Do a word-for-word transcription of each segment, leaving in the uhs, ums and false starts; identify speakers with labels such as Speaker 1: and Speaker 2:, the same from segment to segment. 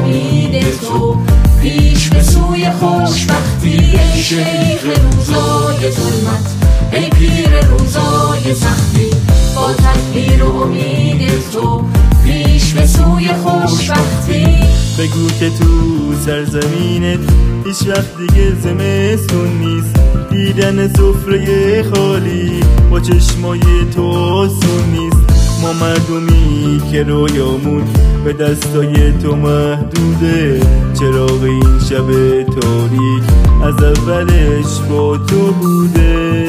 Speaker 1: امید تو پیش به سوی خوشبختی. ای شیخ روزای ظلمت، ای پیر روزای سختی، با تدبیر و امید تو پیش به سوی خوشبختی.
Speaker 2: بگو که تو سرزمینت هیچ وقت دیگه زمستون نیست، دیدن سفره خالی با چشمای تو آسون نیست. ما مردمی که رویامون به دستای تو محدوده، چراغ این شب تاریک از اولش با تو بوده.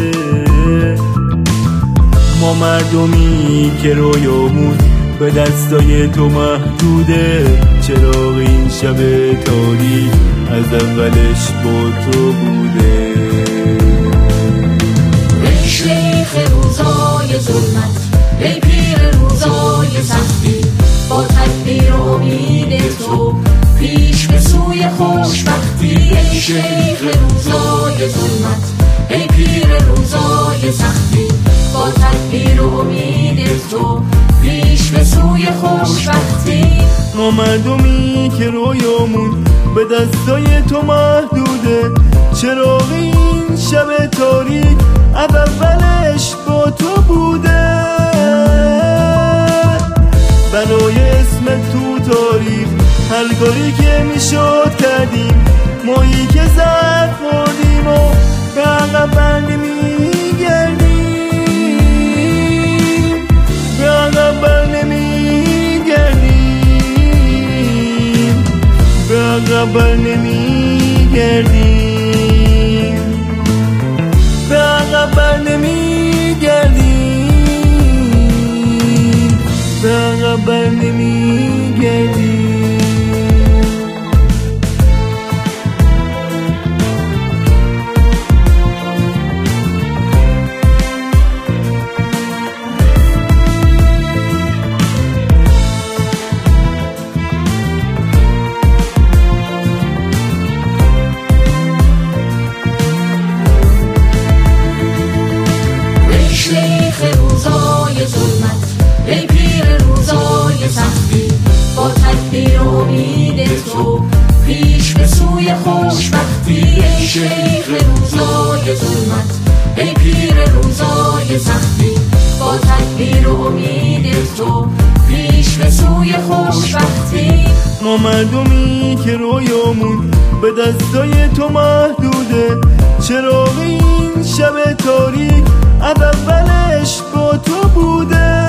Speaker 2: ما مردمی که رویامون به دستای تو محدوده، چراغ این شب تاریک از اولش با تو بوده.
Speaker 1: ای شیخ روزای ظلمت، ای پیر روزای سختی، با تدبیر و امید تو پیش به سوی خوشبختی. ای شیخ روزای ظلمت، ای پیر روزای سختی، با تدبیر و امید تو پیش به سوی خوشبختی.
Speaker 2: ما مردمی که رویامون به دستای تو محدوده، چراغ این شب تاریک از اولش با تو بوده. بلای اسم تو تاریخ هر کاری که میشد کردیم، مایی که زد خوردیم و به عقب بر نمیگردیم، به عقب بر نمیگردیم، به عقب بر نمیگردیم، به عقب بر نمیگردیم، به عقب بر نمیگردیم.
Speaker 1: ای پیر روزای سختی، با تدبیر و امید تو پیش به سوی خوشبختی. ای شیخ روزای ظلمت، ای پیر روزای سختی، با تدبیر و امید تو پیش به سوی خوشبختی.
Speaker 2: ما مردمی که رویامون به دستای تو محدوده، چراغ این شب تاریک از اولش با تو بوده.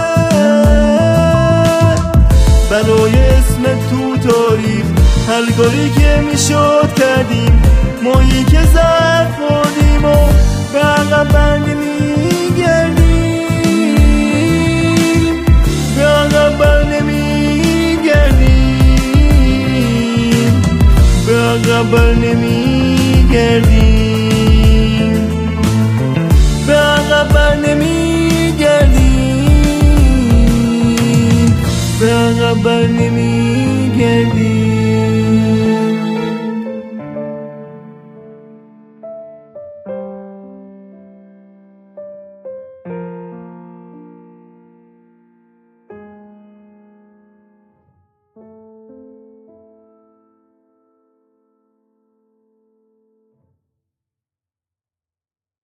Speaker 2: بلای اسم تو تاریخ هر کاری که میشد کردیم، مایی که زد خوردیم و به عقب بر نمیگردیم، به عقب بر نمیگردیم، به عقب بر نمیگردیم، به عقب بر نمیگردیم، به عقب بر نمیگردیم.